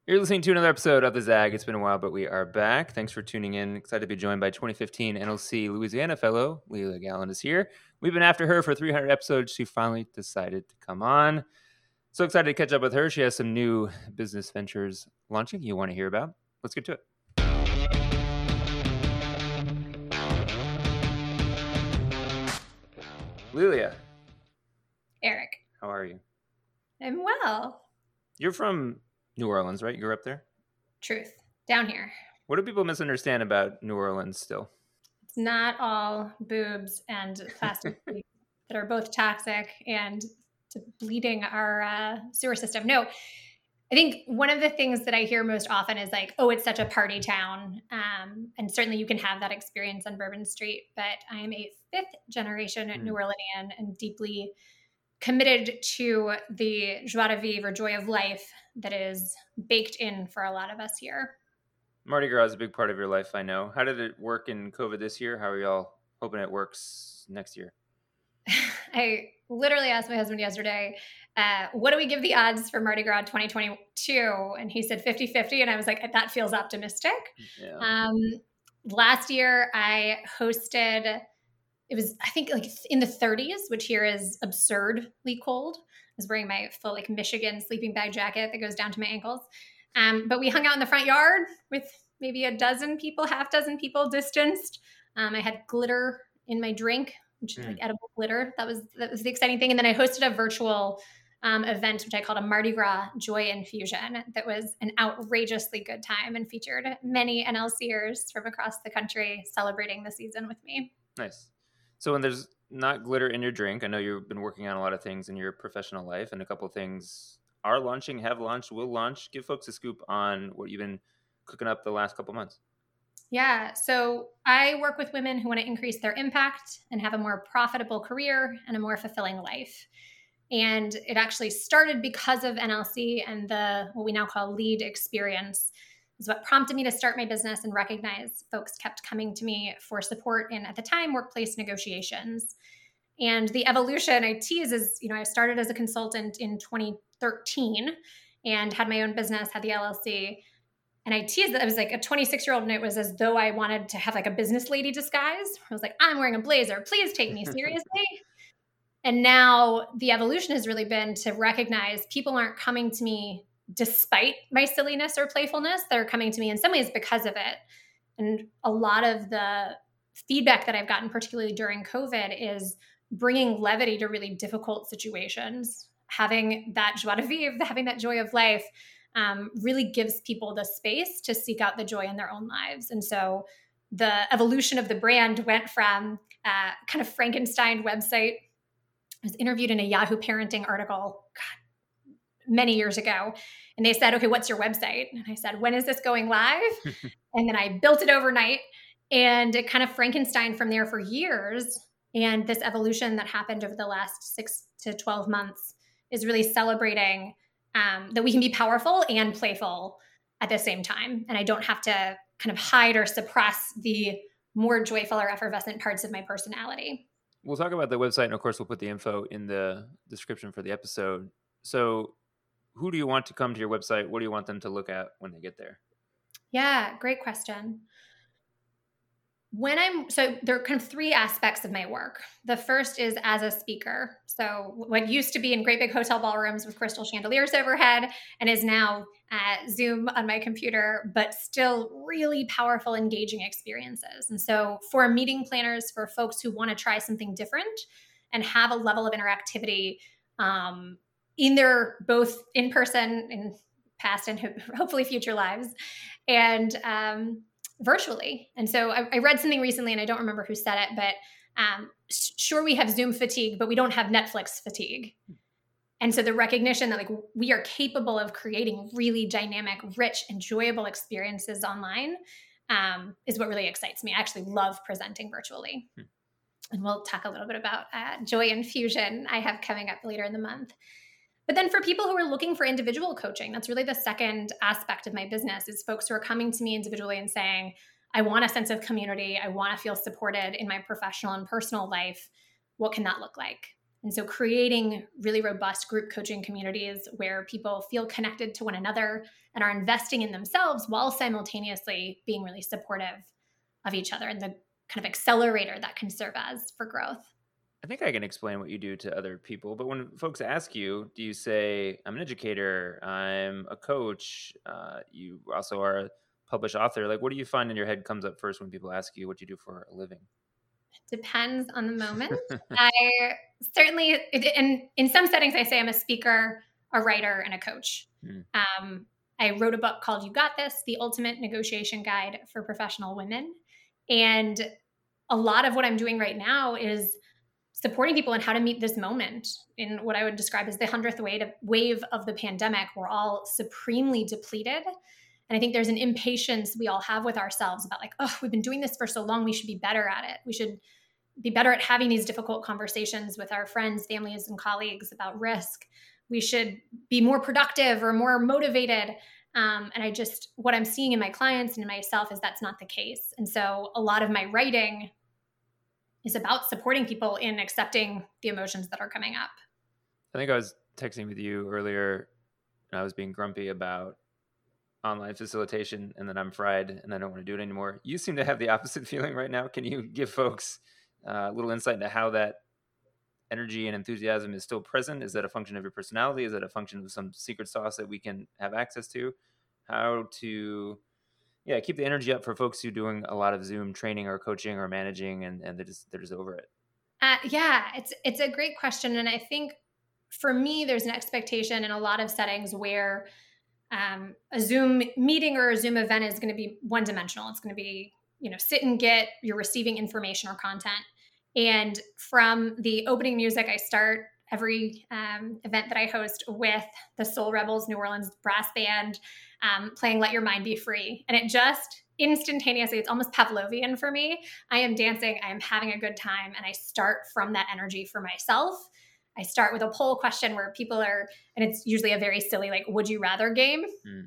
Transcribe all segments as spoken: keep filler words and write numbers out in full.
You're listening to another episode of The Zag. It's been a while, but we are back. Thanks for tuning in. Excited to be joined by twenty fifteen N L C Louisiana fellow Leila Gallant is here. We've been after her for three hundred episodes. She finally decided to come on. So excited to catch up with her. She has some new business ventures launching you want to hear about. Let's get to it. Lilia. Eric. How are you? I'm well. You're from New Orleans, right? You grew up there? Truth. Down here. What do people misunderstand about New Orleans still? It's not all boobs and plastic that are both toxic and bleeding our uh, sewer system. No, I think one of the things that I hear most often is like, oh, it's such a party town. Um, and certainly you can have that experience on Bourbon Street. But I am a fifth generation mm. New Orleanian and deeply committed to the joie de vivre or joy of life that is baked in for a lot of us here. Mardi Gras is a big part of your life, I know. How did it work in COVID this year? How are y'all hoping it works next year? I literally asked my husband yesterday, uh, what do we give the odds for Mardi Gras twenty twenty-two? And he said fifty-fifty. And I was like, that feels optimistic. Yeah. Um, last year I hosted... It was, I think, like in the thirties, which here is absurdly cold. I was wearing my full like Michigan sleeping bag jacket that goes down to my ankles. Um, but we hung out in the front yard with maybe a dozen people, half dozen people distanced. Um, I had glitter in my drink, which is mm. like edible glitter. That was that was the exciting thing. And then I hosted a virtual um, event, which I called a Mardi Gras Joy Infusion. That was an outrageously good time and featured many N L C ers from across the country celebrating the season with me. Nice. So when there's not glitter in your drink, I know you've been working on a lot of things in your professional life, and a couple of things are launching, have launched, will launch. Give folks a scoop on what you've been cooking up the last couple of months. Yeah. So I work with women who want to increase their impact and have a more profitable career and a more fulfilling life. And it actually started because of N L C and the what we now call lead experience. Is what prompted me to start my business and recognize folks kept coming to me for support in, at the time, workplace negotiations. And the evolution I tease is, you know, I started as a consultant in twenty thirteen and had my own business, had the L L C. And I teased that I was like a twenty-six-year-old and it was as though I wanted to have like a business lady disguise. I was like, I'm wearing a blazer. Please take me seriously. And now the evolution has really been to recognize people aren't coming to me despite my silliness or playfulness. They're coming to me in some ways because of it. And a lot of the feedback that I've gotten, particularly during COVID, is bringing levity to really difficult situations. Having that joie de vivre, having that joy of life um, really gives people the space to seek out the joy in their own lives. And so the evolution of the brand went from uh, kind of Frankenstein website. I was interviewed in a Yahoo parenting article, God, many years ago. And they said, okay, what's your website? And I said, when is this going live? And then I built it overnight and it kind of Frankenstein from there for years. And this evolution that happened over the last six to twelve months is really celebrating um, that we can be powerful and playful at the same time. And I don't have to kind of hide or suppress the more joyful or effervescent parts of my personality. We'll talk about the website. And of course, we'll put the info in the description for the episode. So who do you want to come to your website? What do you want them to look at when they get there? Yeah, great question. When I'm, so there are kind of three aspects of my work. The first is as a speaker. So what used to be in great big hotel ballrooms with crystal chandeliers overhead and is now uh, Zoom on my computer, but still really powerful, engaging experiences. And so for meeting planners, for folks who want to try something different and have a level of interactivity um, in their both in person in past and hopefully future lives and um, virtually. And so I, I read something recently and I don't remember who said it, but um, sure, we have Zoom fatigue, but we don't have Netflix fatigue. And so the recognition that like we are capable of creating really dynamic, rich, enjoyable experiences online um, is what really excites me. I actually love presenting virtually. Hmm. And we'll talk a little bit about uh, Joy Infusion I have coming up later in the month. But then for people who are looking for individual coaching, that's really the second aspect of my business is folks who are coming to me individually and saying, I want a sense of community. I want to feel supported in my professional and personal life. What can that look like? And so creating really robust group coaching communities where people feel connected to one another and are investing in themselves while simultaneously being really supportive of each other, and the kind of accelerator that can serve as for growth. I think I can explain what you do to other people, but when folks ask you, do you say, I'm an educator, I'm a coach, uh, you also are a published author? Like, what do you find in your head comes up first when people ask you what you do for a living? Depends on the moment. I certainly, in, in some settings, I say I'm a speaker, a writer, and a coach. Hmm. Um, I wrote a book called You Got This, The Ultimate Negotiation Guide for Professional Women. And a lot of what I'm doing right now is supporting people in how to meet this moment in what I would describe as the hundredth wave of the pandemic. We're all supremely depleted. And I think there's an impatience we all have with ourselves about like, oh, we've been doing this for so long. We should be better at it. We should be better at having these difficult conversations with our friends, families, and colleagues about risk. We should be more productive or more motivated. Um, and I just, what I'm seeing in my clients and in myself is that's not the case. And so a lot of my writing is about supporting people in accepting the emotions that are coming up. I think I was texting with you earlier and I was being grumpy about online facilitation and then I'm fried and I don't want to do it anymore. You seem to have the opposite feeling right now. Can you give folks uh, a little insight into how that energy and enthusiasm is still present? Is that a function of your personality? Is that a function of some secret sauce that we can have access to? How to yeah, keep the energy up for folks who are doing a lot of Zoom training or coaching or managing and, and they're just they're just over it. Uh, yeah, it's it's a great question. And I think for me, there's an expectation in a lot of settings where um, a Zoom meeting or a Zoom event is going to be one dimensional. It's going to be, you know, sit and get, you're receiving information or content. And from the opening music, I start every um, event that I host with the Soul Rebels New Orleans Brass Band um, playing Let Your Mind Be Free. And it just instantaneously, it's almost Pavlovian for me. I am dancing, I am having a good time, and I start from that energy for myself. I start with a poll question where people are, and it's usually a very silly, like, would you rather game? Mm.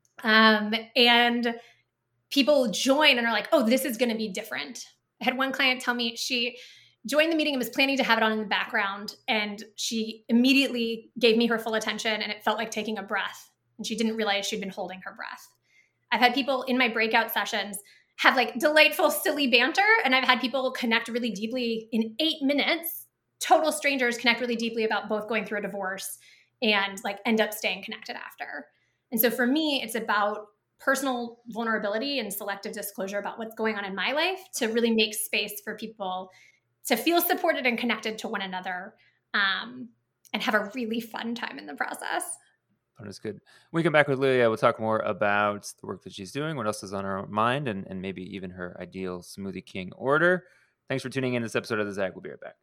Um, and people join and are like, oh, this is going to be different. I had one client tell me she joined the meeting and was planning to have it on in the background. And she immediately gave me her full attention and it felt like taking a breath. And she didn't realize she'd been holding her breath. I've had people in my breakout sessions have like delightful, silly banter. And I've had people connect really deeply in eight minutes, total strangers connect really deeply about both going through a divorce and like end up staying connected after. And so for me, it's about personal vulnerability and selective disclosure about what's going on in my life to really make space for people to feel supported and connected to one another um, and have a really fun time in the process. Fun is good. When we come back with Lilia, we'll talk more about the work that she's doing, what else is on her mind, and, and maybe even her ideal Smoothie King order. Thanks for tuning in to this episode of The Zag. We'll be right back.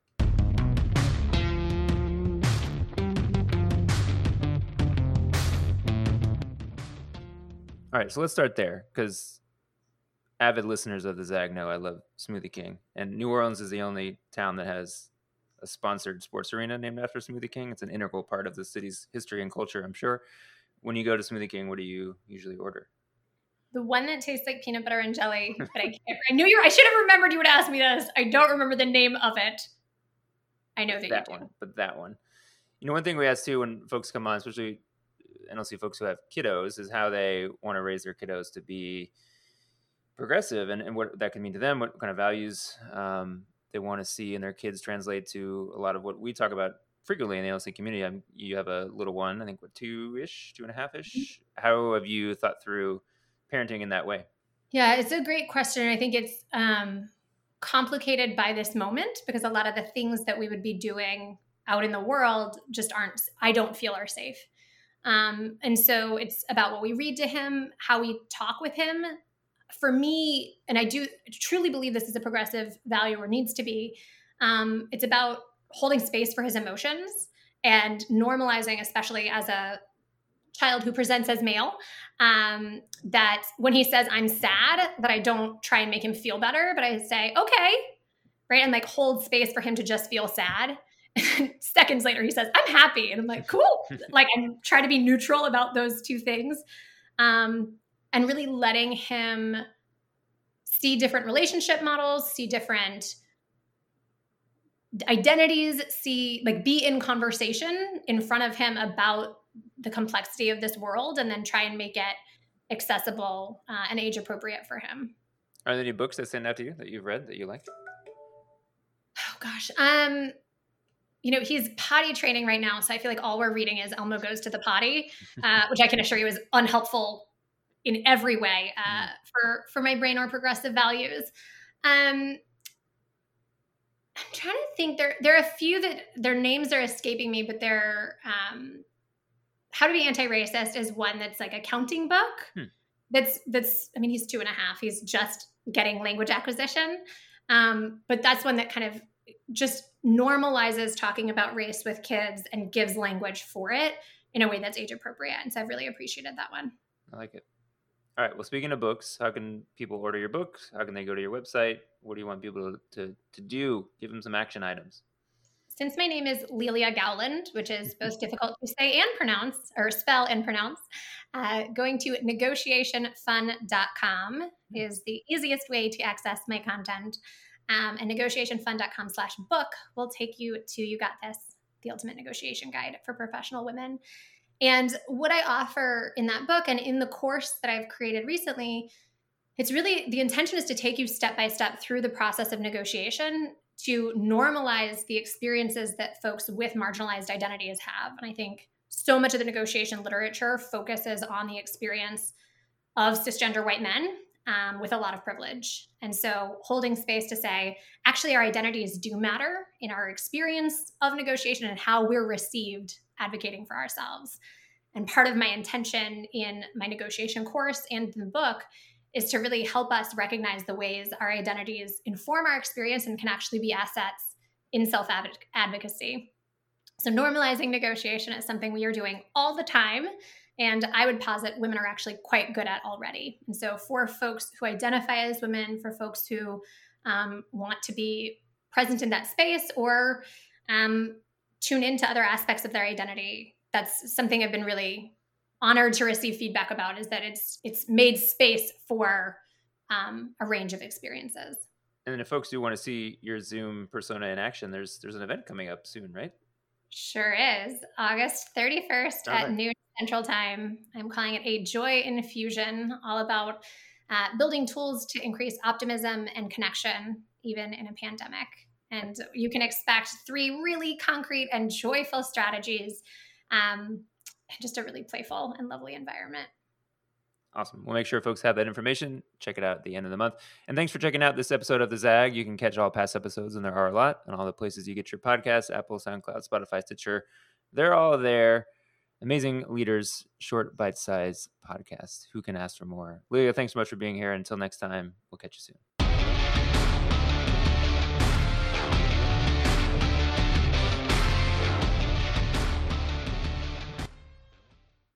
All right, so let's start there because avid listeners of The Zag know I love Smoothie King. And New Orleans is the only town that has a sponsored sports arena named after Smoothie King. It's an integral part of the city's history and culture, I'm sure. When you go to Smoothie King, what do you usually order? The one that tastes like peanut butter and jelly. But I, can't, I knew you were, I should have remembered you would ask me this. I don't remember the name of it. I know that, that you do. one, but that one. You know, one thing we ask too when folks come on, especially N L C folks who have kiddos, is how they want to raise their kiddos to be progressive and, and what that can mean to them, what kind of values um, they want to see in their kids translate to a lot of what we talk about frequently in the N L C community. I'm, you have a little one, I think, what, two-ish, two and a half-ish? Mm-hmm. How have you thought through parenting in that way? Yeah, it's a great question. I think it's um, complicated by this moment because a lot of the things that we would be doing out in the world just aren't, I don't feel are safe. Um, and so it's about what we read to him, how we talk with him. For me, and I do truly believe this is a progressive value or needs to be, um, it's about holding space for his emotions and normalizing, especially as a child who presents as male, um, that when he says, I'm sad, that I don't try and make him feel better, but I say, okay, right? And like hold space for him to just feel sad. Seconds later, he says, I'm happy. And I'm like, cool. Like I'm trying to be neutral about those two things. Um, and really letting him see different relationship models, see different identities, see, like be in conversation in front of him about the complexity of this world, and then try and make it accessible uh, and age appropriate for him. Are there any books that stand out to you that you've read that you like? Oh gosh. Um, you know, he's potty training right now. So I feel like all we're reading is Elmo Goes to the Potty, uh, which I can assure you is unhelpful in every way uh, for, for my brain or progressive values. Um, I'm trying to think. There, there are a few that their names are escaping me, but they're um, How to Be Anti-Racist is one that's like a counting book. Hmm. That's that's. I mean, he's two and a half. He's just getting language acquisition, um, but that's one that kind of just normalizes talking about race with kids and gives language for it in a way that's age appropriate. And so I've really appreciated that one. I like it. All right. Well, speaking of books, how can people order your books? How can they go to your website? What do you want people to, to, to do? Give them some action items. Since my name is Lelia Gowland, which is both difficult to say and pronounce, or spell and pronounce, uh, going to negotiation fun dot com is the easiest way to access my content. Um, and negotiation fun dot com slash book will take you to You Got This, the ultimate negotiation guide for professional women. And what I offer in that book and in the course that I've created recently, it's really, the intention is to take you step by step through the process of negotiation to normalize the experiences that folks with marginalized identities have. And I think so much of the negotiation literature focuses on the experience of cisgender white men um, with a lot of privilege. And so holding space to say, actually, our identities do matter in our experience of negotiation and how we're received advocating for ourselves. And part of my intention in my negotiation course and the book is to really help us recognize the ways our identities inform our experience and can actually be assets in self-advocacy. So normalizing negotiation is something we are doing all the time. And I would posit women are actually quite good at already. And so for folks who identify as women, for folks who um, want to be present in that space or um, tune into other aspects of their identity, that's something I've been really honored to receive feedback about, is that it's it's made space for um, a range of experiences. And then if folks do want to see your Zoom persona in action, there's there's an event coming up soon, right? Sure is. August thirty-first okay. At noon Central Time. I'm calling it a joy infusion, all about uh, building tools to increase optimism and connection, even in a pandemic. And you can expect three really concrete and joyful strategies, um, and just a really playful and lovely environment. Awesome. We'll make sure folks have that information. Check it out at the end of the month. And thanks for checking out this episode of The Zag. You can catch all past episodes, and there are a lot, on all the places you get your podcasts, Apple, SoundCloud, Spotify, Stitcher. They're all there. Amazing leaders, short, bite-sized podcast. Who can ask for more? Lelia, thanks so much for being here. Until next time, we'll catch you soon.